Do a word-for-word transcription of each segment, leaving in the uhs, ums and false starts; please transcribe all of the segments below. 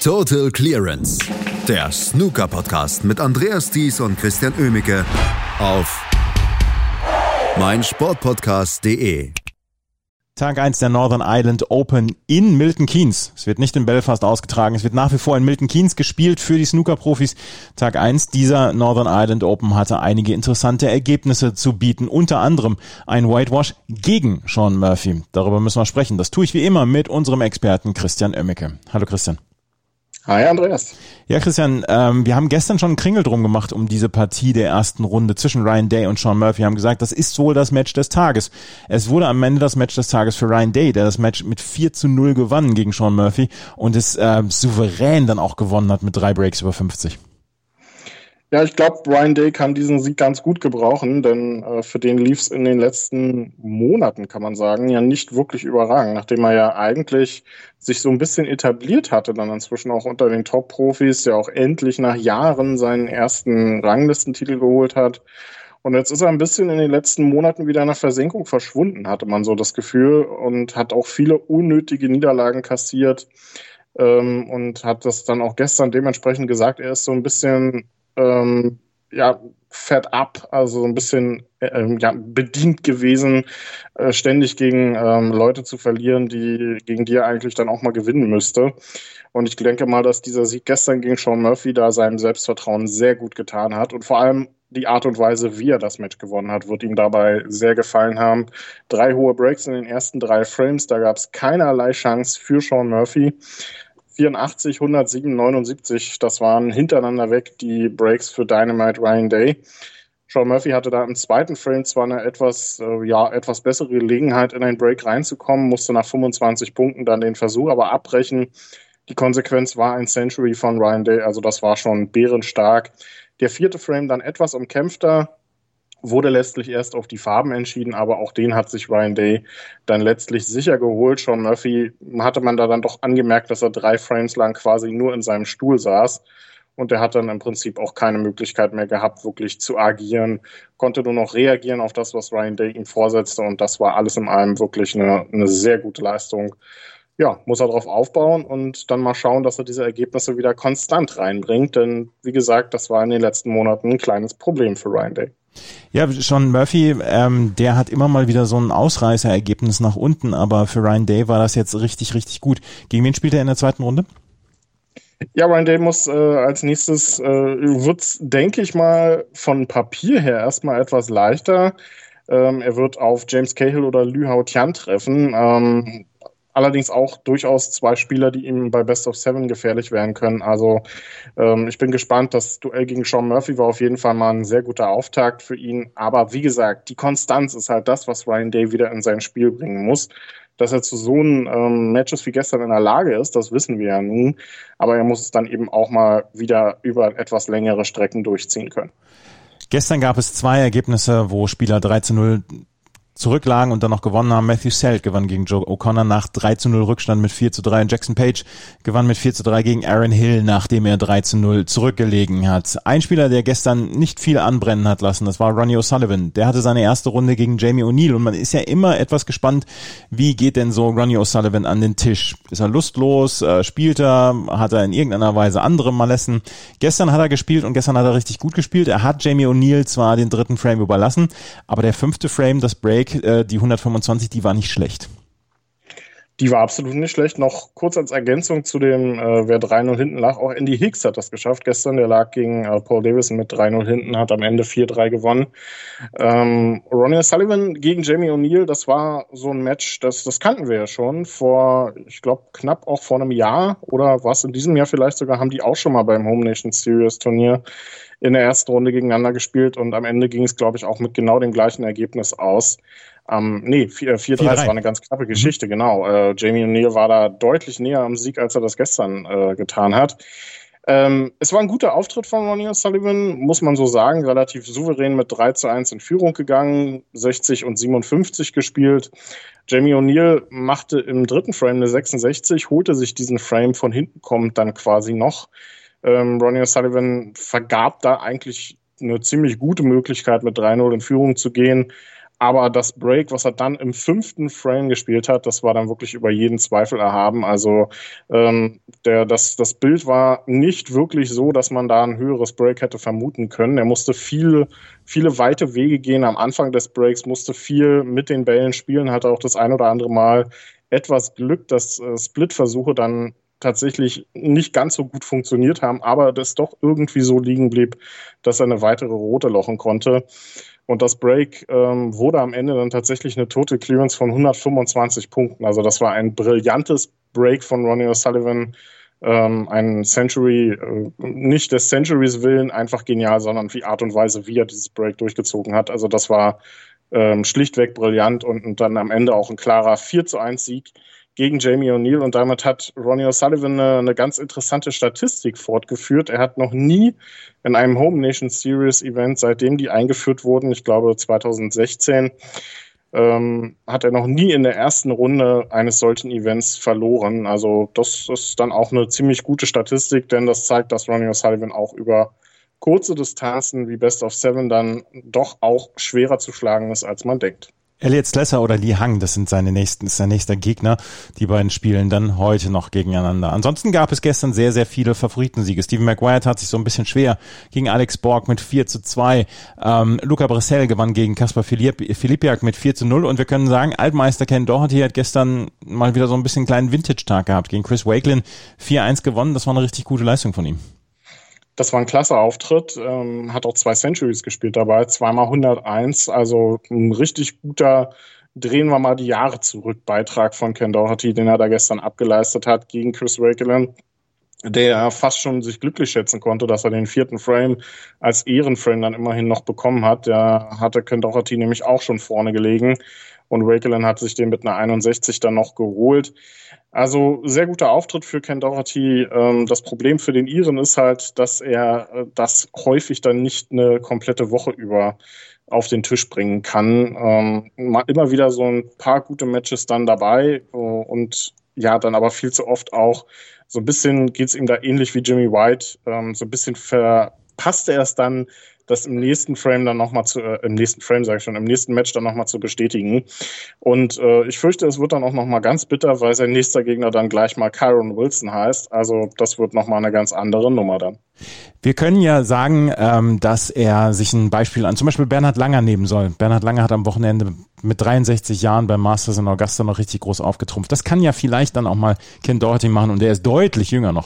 Total Clearance, der Snooker-Podcast mit Andreas Thies und Christian Oemicke auf meinsportpodcast punkt de. Tag eins der Northern Ireland Open in Milton Keynes. Es wird nicht in Belfast ausgetragen, es wird nach wie vor in Milton Keynes gespielt für die Snooker-Profis. Tag eins dieser Northern Ireland Open hatte einige interessante Ergebnisse zu bieten, unter anderem ein Whitewash gegen Shaun Murphy. Darüber müssen wir sprechen. Das tue ich wie immer mit unserem Experten Christian Oemicke. Hallo Christian. Hi Andreas. Ja Christian, ähm, wir haben gestern schon einen Kringel drum gemacht um diese Partie der ersten Runde zwischen Ryan Day und Shaun Murphy. Wir haben gesagt, das ist wohl das Match des Tages. Es wurde am Ende das Match des Tages für Ryan Day, der das Match mit vier zu null gewann gegen Shaun Murphy und es äh, souverän dann auch gewonnen hat mit drei Breaks über fünfzig. Ja, ich glaube, Ryan Day kann diesen Sieg ganz gut gebrauchen, denn äh, für den lief es in den letzten Monaten, kann man sagen, ja nicht wirklich überragend, nachdem er ja eigentlich sich so ein bisschen etabliert hatte, dann inzwischen auch unter den Top-Profis, der auch endlich nach Jahren seinen ersten Ranglistentitel geholt hat. Und jetzt ist er ein bisschen in den letzten Monaten wieder in der Versenkung verschwunden, hatte man so das Gefühl, und hat auch viele unnötige Niederlagen kassiert ähm, und hat das dann auch gestern dementsprechend gesagt, er ist so ein bisschen Ähm, ja, fed up, also so ein bisschen ähm, ja, bedient gewesen, äh, ständig gegen ähm, Leute zu verlieren, die gegen die er eigentlich dann auch mal gewinnen müsste. Und ich denke mal, dass dieser Sieg gestern gegen Shaun Murphy da seinem Selbstvertrauen sehr gut getan hat. Und vor allem die Art und Weise, wie er das Match gewonnen hat, wird ihm dabei sehr gefallen haben. Drei hohe Breaks in den ersten drei Frames, da gab es keinerlei Chance für Shaun Murphy. vierundachtzig, hundertsieben, neunundsiebzig, das waren hintereinander weg die Breaks für Dynamite Ryan Day. Shaun Murphy hatte da im zweiten Frame zwar eine etwas, äh, ja, etwas bessere Gelegenheit, in einen Break reinzukommen, musste nach fünfundzwanzig Punkten dann den Versuch aber abbrechen. Die Konsequenz war ein Century von Ryan Day, also das war schon bärenstark. Der vierte Frame dann etwas umkämpfter, wurde letztlich erst auf die Farben entschieden, aber auch den hat sich Ryan Day dann letztlich sicher geholt. Shaun Murphy hatte man da dann doch angemerkt, dass er drei Frames lang quasi nur in seinem Stuhl saß und er hat dann im Prinzip auch keine Möglichkeit mehr gehabt, wirklich zu agieren, konnte nur noch reagieren auf das, was Ryan Day ihm vorsetzte und das war alles in allem wirklich eine, eine sehr gute Leistung. Ja, muss er drauf aufbauen und dann mal schauen, dass er diese Ergebnisse wieder konstant reinbringt, denn wie gesagt, das war in den letzten Monaten ein kleines Problem für Ryan Day. Ja, Shaun Murphy, ähm, der hat immer mal wieder so ein Ausreißerergebnis nach unten, aber für Ryan Day war das jetzt richtig, richtig gut. Gegen wen spielt er in der zweiten Runde? Ja, Ryan Day muss äh, als nächstes, äh, wird's, denke ich mal, von Papier her erstmal etwas leichter. Ähm, er wird auf James Cahill oder Lü Hao Tian treffen. Ähm, Allerdings auch durchaus zwei Spieler, die ihm bei Best of Seven gefährlich werden können. Also ähm, ich bin gespannt. Das Duell gegen Shaun Murphy war auf jeden Fall mal ein sehr guter Auftakt für ihn. Aber wie gesagt, die Konstanz ist halt das, was Ryan Day wieder in sein Spiel bringen muss. Dass er zu so einem ähm, Matches wie gestern in der Lage ist, das wissen wir ja nun. Aber er muss es dann eben auch mal wieder über etwas längere Strecken durchziehen können. Gestern gab es zwei Ergebnisse, wo Spieler drei zu null zurücklagen und dann noch gewonnen haben. Matthew Selt gewann gegen Joe O'Connor nach drei zu null Rückstand mit vier zu drei. Und Jackson Page gewann mit vier zu drei gegen Aaron Hill, nachdem er drei zu null zurückgelegen hat. Ein Spieler, der gestern nicht viel anbrennen hat lassen, das war Ronnie O'Sullivan. Der hatte seine erste Runde gegen Jamie O'Neill und man ist ja immer etwas gespannt, wie geht denn so Ronnie O'Sullivan an den Tisch? Ist er lustlos? Äh, spielt er? Hat er in irgendeiner Weise andere Malessen? Gestern hat er gespielt und gestern hat er richtig gut gespielt. Er hat Jamie O'Neill zwar den dritten Frame überlassen, aber der fünfte Frame, das Break, die hundertfünfundzwanzig, die war nicht schlecht. Die war absolut nicht schlecht. Noch kurz als Ergänzung zu dem, äh, wer drei null hinten lag, auch Andy Hicks hat das geschafft gestern. Der lag gegen äh, Paul Davison mit drei null hinten, hat am Ende vier drei gewonnen. Ähm, Ronnie O'Sullivan gegen Jamie O'Neill, das war so ein Match, das, das kannten wir ja schon vor, ich glaube, knapp auch vor einem Jahr oder was in diesem Jahr vielleicht sogar, haben die auch schon mal beim Home Nation Series Turnier in der ersten Runde gegeneinander gespielt und am Ende ging es, glaube ich, auch mit genau dem gleichen Ergebnis aus. Ähm, nee, vier drei, das war eine ganz knappe Geschichte, mhm. genau. Äh, Jamie O'Neill war da deutlich näher am Sieg, als er das gestern äh, getan hat. Ähm, es war ein guter Auftritt von Ronnie O'Sullivan, muss man so sagen, relativ souverän mit drei zu eins in Führung gegangen, sechzig und siebenundfünfzig gespielt. Jamie O'Neill machte im dritten Frame eine sechsundsechzig, holte sich diesen Frame von hinten kommend dann quasi noch. Ähm, Ronnie O'Sullivan vergab da eigentlich eine ziemlich gute Möglichkeit, mit drei null in Führung zu gehen. Aber das Break, was er dann im fünften Frame gespielt hat, das war dann wirklich über jeden Zweifel erhaben. Also ähm, der, das, das Bild war nicht wirklich so, dass man da ein höheres Break hätte vermuten können. Er musste viel, viele weite Wege gehen am Anfang des Breaks, musste viel mit den Bällen spielen, hatte auch das ein oder andere Mal etwas Glück, dass äh, Split-Versuche dann tatsächlich nicht ganz so gut funktioniert haben, aber das doch irgendwie so liegen blieb, dass er eine weitere rote lochen konnte. Und das Break ähm, wurde am Ende dann tatsächlich eine Total Clearance von hundertfünfundzwanzig Punkten. Also das war ein brillantes Break von Ronnie O'Sullivan. Ähm, ein Century, äh, nicht des Centuries willen, einfach genial, sondern die Art und Weise, wie er dieses Break durchgezogen hat. Also das war ähm, schlichtweg brillant und, und dann am Ende auch ein klarer vier zu eins Sieg gegen Jamie O'Neill, und damit hat Ronnie O'Sullivan eine, eine ganz interessante Statistik fortgeführt. Er hat noch nie in einem Home Nation Series Event, seitdem die eingeführt wurden, ich glaube zweitausendsechzehn, ähm, hat er noch nie in der ersten Runde eines solchen Events verloren. Also das ist dann auch eine ziemlich gute Statistik, denn das zeigt, dass Ronnie O'Sullivan auch über kurze Distanzen wie Best of Seven dann doch auch schwerer zu schlagen ist, als man denkt. Elliot Slesser oder Li Hang, das sind seine nächsten, ist sein nächster Gegner. Die beiden spielen dann heute noch gegeneinander. Ansonsten gab es gestern sehr, sehr viele Favoritensiege. Stephen Maguire tat sich so ein bisschen schwer gegen Alex Borg mit vier zu zwei. Ähm, Luca Bressel gewann gegen Kaspar Filipiak mit vier zu null. Und wir können sagen, Altmeister Ken Doherty hat gestern mal wieder so ein bisschen einen kleinen Vintage-Tag gehabt. Gegen Chris Wakelin vier eins gewonnen. Das war eine richtig gute Leistung von ihm. Das war ein klasse Auftritt, ähm, hat auch zwei Centuries gespielt dabei, zweimal hunderteins, also ein richtig guter Drehen wir mal die Jahre zurück Beitrag von Ken Doherty, den er da gestern abgeleistet hat gegen Chris Wakelin, der fast schon sich glücklich schätzen konnte, dass er den vierten Frame als Ehrenframe dann immerhin noch bekommen hat. Der hatte Ken Doherty nämlich auch schon vorne gelegen und Wakelin hat sich den mit einer einundsechzig dann noch geholt. Also sehr guter Auftritt für Ken Doherty. Das Problem für den Iren ist halt, dass er das häufig dann nicht eine komplette Woche über auf den Tisch bringen kann. Immer wieder so ein paar gute Matches dann dabei und ja, dann aber viel zu oft auch so ein bisschen geht's ihm da ähnlich wie Jimmy White. So ein bisschen verpasst er es dann, das im nächsten Frame dann nochmal zu, äh, im nächsten Frame sage ich schon, im nächsten Match dann nochmal zu bestätigen. Und äh, ich fürchte, es wird dann auch nochmal ganz bitter, weil sein nächster Gegner dann gleich mal Kyron Wilson heißt. Also das wird nochmal eine ganz andere Nummer dann. Wir können ja sagen, ähm, dass er sich ein Beispiel an zum Beispiel Bernhard Langer nehmen soll. Bernhard Langer hat am Wochenende mit dreiundsechzig Jahren beim Masters in Augusta noch richtig groß aufgetrumpft. Das kann ja vielleicht dann auch mal Ken Doherty machen und der ist deutlich jünger noch.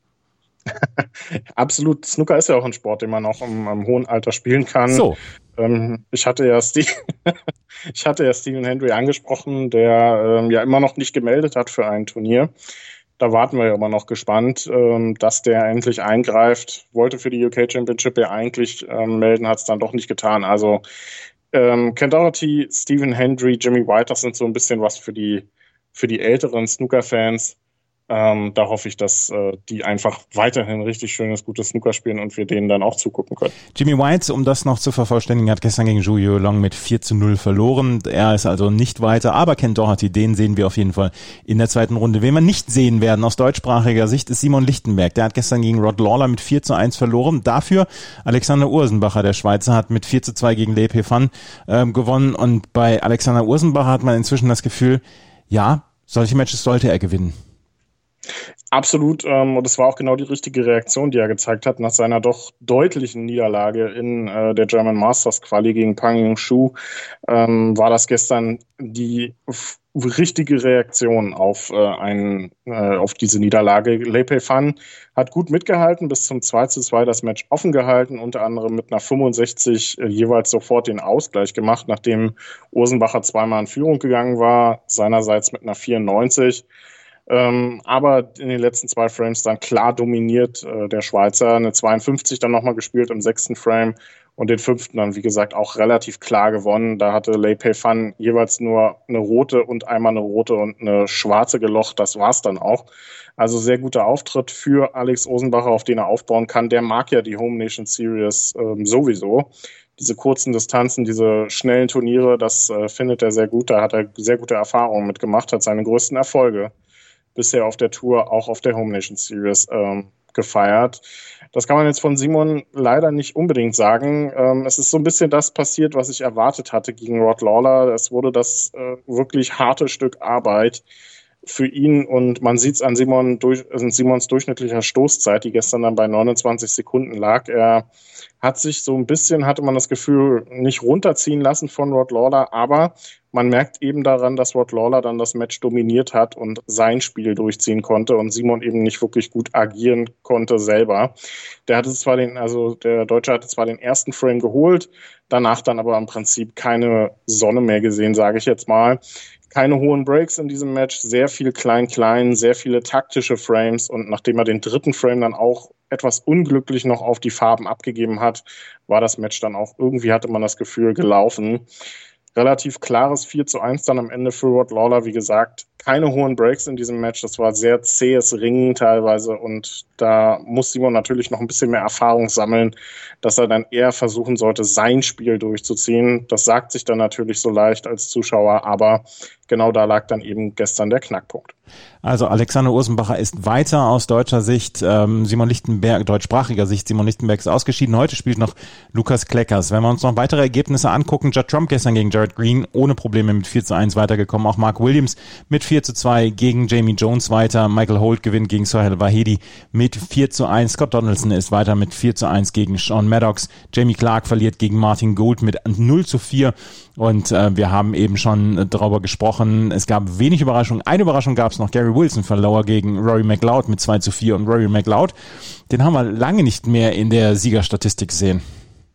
Absolut. Snooker ist ja auch ein Sport, den man auch im, im hohen Alter spielen kann. So. Ähm, ich hatte ja Steve, ich hatte ja Stephen Hendry angesprochen, der ähm, ja immer noch nicht gemeldet hat für ein Turnier. Da warten wir ja immer noch gespannt, ähm, dass der endlich eingreift. Wollte für die U K Championship ja eigentlich ähm, melden, hat es dann doch nicht getan. Also ähm, Ken Doherty, Stephen Hendry, Jimmy White, das sind so ein bisschen was für die für die älteren Snooker-Fans. Ähm, da hoffe ich, dass äh, die einfach weiterhin richtig schönes, gutes Snooker spielen und wir denen dann auch zugucken können. Jimmy White, um das noch zu vervollständigen, hat gestern gegen Zhu Yuelong mit vier zu null verloren. Er ist also nicht weiter, aber Ken Doherty, den sehen wir auf jeden Fall in der zweiten Runde. Wen wir nicht sehen werden aus deutschsprachiger Sicht ist Simon Lichtenberg. Der hat gestern gegen Rod Lawler mit vier zu eins verloren. Dafür Alexander Ursenbacher, der Schweizer, hat mit vier zu zwei gegen Lei Pei Fan ähm, gewonnen. Und bei Alexander Ursenbacher hat man inzwischen das Gefühl, ja, solche Matches sollte er gewinnen. Absolut, ähm, und es war auch genau die richtige Reaktion, die er gezeigt hat nach seiner doch deutlichen Niederlage in äh, der German Masters Quali gegen Pang Yung-Shu. Ähm, war das gestern die f- richtige Reaktion auf äh, einen, äh, auf diese Niederlage. Lei Pei Fan hat gut mitgehalten, bis zum zwei zu zwei das Match offen gehalten, unter anderem mit einer fünfundsechzig äh, jeweils sofort den Ausgleich gemacht, nachdem Ursenbacher zweimal in Führung gegangen war, seinerseits mit einer vierundneunzig. Ähm, aber in den letzten zwei Frames dann klar dominiert äh, der Schweizer, eine zweiundfünfzig dann nochmal gespielt im sechsten Frame und den fünften dann, wie gesagt, auch relativ klar gewonnen. Da hatte Lei Pei Fan jeweils nur eine rote und einmal eine rote und eine schwarze gelocht, das war's dann auch. Also sehr guter Auftritt für Alex Ursenbacher, auf den er aufbauen kann. Der mag ja die Home Nation Series ähm, sowieso. Diese kurzen Distanzen, diese schnellen Turniere, das äh, findet er sehr gut. Da hat er sehr gute Erfahrungen mitgemacht, hat seine größten Erfolge bisher auf der Tour, auch auf der Home Nation Series, ähm, abgefeiert. Das kann man jetzt von Simon leider nicht unbedingt sagen. Ähm, es ist so ein bisschen das passiert, was ich erwartet hatte gegen Rod Lawler. Es wurde das äh, wirklich harte Stück Arbeit für ihn und man sieht es an Simon durch, also Simons durchschnittlicher Stoßzeit, die gestern dann bei neunundzwanzig Sekunden lag. Er hat sich so ein bisschen, hatte man das Gefühl, nicht runterziehen lassen von Rod Lawler, aber man merkt eben daran, dass Rod Lawler dann das Match dominiert hat und sein Spiel durchziehen konnte und Simon eben nicht wirklich gut agieren konnte selber. Der hatte zwar den, also der Deutsche hatte zwar den ersten Frame geholt, danach dann aber im Prinzip keine Sonne mehr gesehen, sage ich jetzt mal. Keine hohen Breaks in diesem Match, sehr viel Klein-Klein, sehr viele taktische Frames und nachdem er den dritten Frame dann auch etwas unglücklich noch auf die Farben abgegeben hat, war das Match dann auch irgendwie, hatte man das Gefühl, gelaufen. Relativ klares vier zu eins dann am Ende für Rod Lawler, wie gesagt, keine hohen Breaks in diesem Match, das war sehr zähes Ringen teilweise und da muss Simon natürlich noch ein bisschen mehr Erfahrung sammeln, dass er dann eher versuchen sollte, sein Spiel durchzuziehen. Das sagt sich dann natürlich so leicht als Zuschauer, aber genau da lag dann eben gestern der Knackpunkt. Also Alexander Ursenbacher ist weiter aus deutscher Sicht, ähm, Simon Lichtenberg, deutschsprachiger Sicht, Simon Lichtenberg ist ausgeschieden. Heute spielt noch Lukas Kleckers. Wenn wir uns noch weitere Ergebnisse angucken, Judd Trump gestern gegen Jared Green ohne Probleme mit vier zu eins weitergekommen. Auch Mark Williams mit vier zu zwei gegen Jamie Jones weiter. Michael Holt gewinnt gegen Sohail Vahedi mit vier zu eins. Scott Donaldson ist weiter mit vier zu eins gegen Sean Maddox. Jamie Clark verliert gegen Martin Gould mit null zu vier. Und äh, wir haben eben schon darüber gesprochen, es gab wenig Überraschungen. Eine Überraschung gab es noch, Gary Wilson verlor gegen Rory McLeod mit zwei zu vier. Und Rory McLeod, den haben wir lange nicht mehr in der Siegerstatistik gesehen.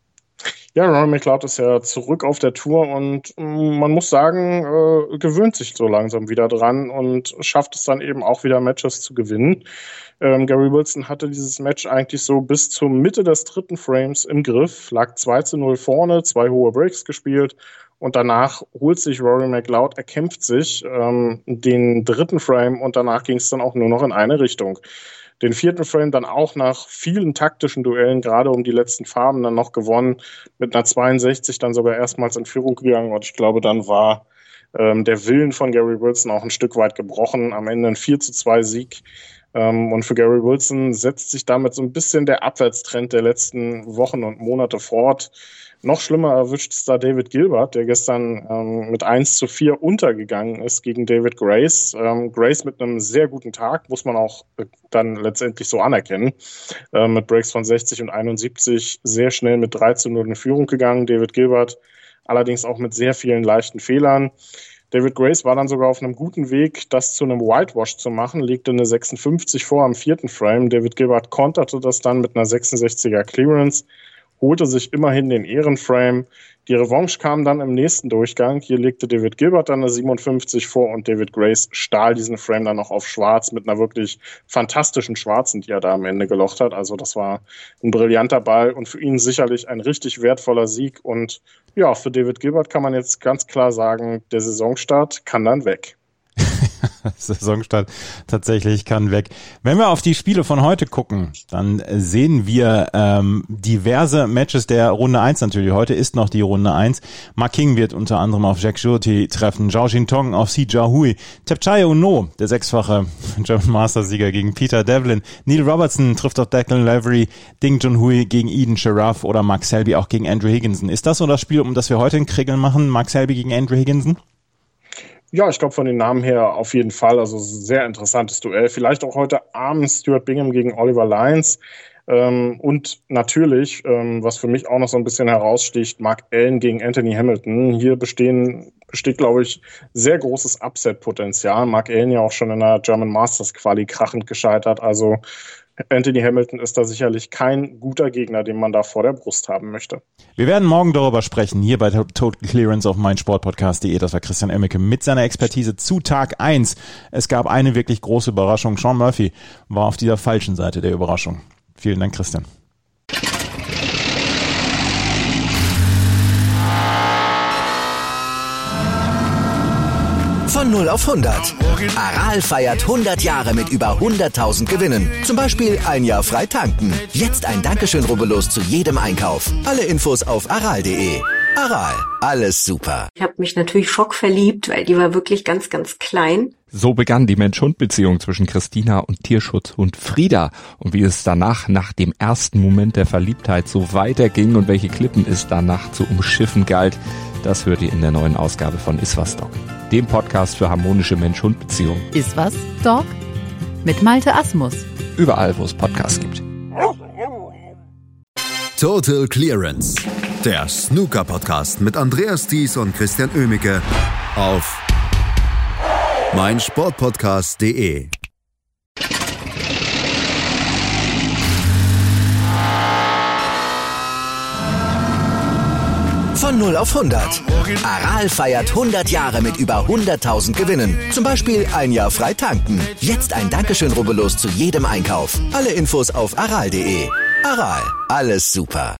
Ja, Rory McLeod ist ja zurück auf der Tour und man muss sagen, äh, gewöhnt sich so langsam wieder dran und schafft es dann eben auch wieder Matches zu gewinnen. Ähm, Gary Wilson hatte dieses Match eigentlich so bis zur Mitte des dritten Frames im Griff, lag zwei zu null vorne, zwei hohe Breaks gespielt und danach holt sich Rory McLeod, erkämpft sich ähm, den dritten Frame und danach ging es dann auch nur noch in eine Richtung. Den vierten Frame dann auch nach vielen taktischen Duellen, gerade um die letzten Farben, dann noch gewonnen, mit einer zweiundsechzig dann sogar erstmals in Führung gegangen und ich glaube, dann war ähm, der Willen von Gary Wilson auch ein Stück weit gebrochen. Am Ende ein vier zu zwei Sieg. Ähm, und für Gary Wilson setzt sich damit so ein bisschen der Abwärtstrend der letzten Wochen und Monate fort. Noch schlimmer erwischt es da David Gilbert, der gestern ähm, mit eins zu vier untergegangen ist gegen David Grace. Ähm, Grace mit einem sehr guten Tag, muss man auch äh, dann letztendlich so anerkennen. Ähm, mit Breaks von sechzig und einundsiebzig sehr schnell mit drei zu null in Führung gegangen. David Gilbert allerdings auch mit sehr vielen leichten Fehlern. David Grace war dann sogar auf einem guten Weg, das zu einem Whitewash zu machen, legte eine sechsundfünfzig vor am vierten Frame. David Gilbert konterte das dann mit einer sechsundsechziger Clearance, holte sich immerhin den Ehrenframe. Die Revanche kam dann im nächsten Durchgang. Hier legte David Gilbert dann eine siebenundfünfzig vor und David Grace stahl diesen Frame dann noch auf schwarz mit einer wirklich fantastischen Schwarzen, die er da am Ende gelocht hat. Also das war ein brillanter Ball und für ihn sicherlich ein richtig wertvoller Sieg. Und ja, für David Gilbert kann man jetzt ganz klar sagen, der Saisonstart kann dann weg. Saisonstart tatsächlich kann weg. Wenn wir auf die Spiele von heute gucken, dann sehen wir ähm, diverse Matches der Runde eins natürlich. Heute ist noch die Runde eins. Ma King wird unter anderem auf Jack Shorty treffen, Zhao Xintong auf Si Jiahui, Thepchaiya Uno, der sechsfache German Masters-Sieger gegen Peter Devlin, Neil Robertson trifft auf Declan Lavery, Ding Junhui gegen Eden Sharaf oder Mark Selby auch gegen Andrew Higginson. Ist das so das Spiel, um das wir heute in Kriegeln machen? Mark Selby gegen Andrew Higginson? Ja, ich glaube von den Namen her auf jeden Fall. Also sehr interessantes Duell. Vielleicht auch heute Abend Stuart Bingham gegen Oliver Lyons. Ähm, und natürlich, ähm, was für mich auch noch so ein bisschen heraussticht, Mark Allen gegen Anthony Hamilton. Hier bestehen, besteht, glaube ich, sehr großes Upset-Potenzial. Mark Allen ja auch schon in der German Masters Quali krachend gescheitert. Also Anthony Hamilton ist da sicherlich kein guter Gegner, den man da vor der Brust haben möchte. Wir werden morgen darüber sprechen, hier bei Total Clearance auf meinsportpodcast punkt de. Das war Christian Oemmeke mit seiner Expertise zu Tag eins. Es gab eine wirklich große Überraschung. Sean Murphy war auf dieser falschen Seite der Überraschung. Vielen Dank, Christian. Von null auf hundert. Aral feiert hundert Jahre mit über hunderttausend Gewinnen. Zum Beispiel ein Jahr frei tanken. Jetzt ein Dankeschön, rubbellos zu jedem Einkauf. Alle Infos auf aral punkt de. Aral, alles super. Ich habe mich natürlich schockverliebt, weil die war wirklich ganz, ganz klein. So begann die Mensch-Hund-Beziehung zwischen Christina und Tierschutzhund Frieda. Und wie es danach, nach dem ersten Moment der Verliebtheit, so weiterging und welche Klippen es danach zu umschiffen galt, das hört ihr in der neuen Ausgabe von Iswas Dog, dem Podcast für harmonische Mensch-Hund-Beziehungen. Iswas Dog? Mit Malte Asmus. Überall, wo es Podcasts gibt. Total Clearance, der Snooker-Podcast mit Andreas Thies und Christian Oemicke auf meinsportpodcast punkt de. Von null auf hundert. Aral feiert hundert Jahre mit über hunderttausend Gewinnen. Zum Beispiel ein Jahr frei tanken. Jetzt ein Dankeschön, rubbellos zu jedem Einkauf. Alle Infos auf aral punkt de. Aral, alles super.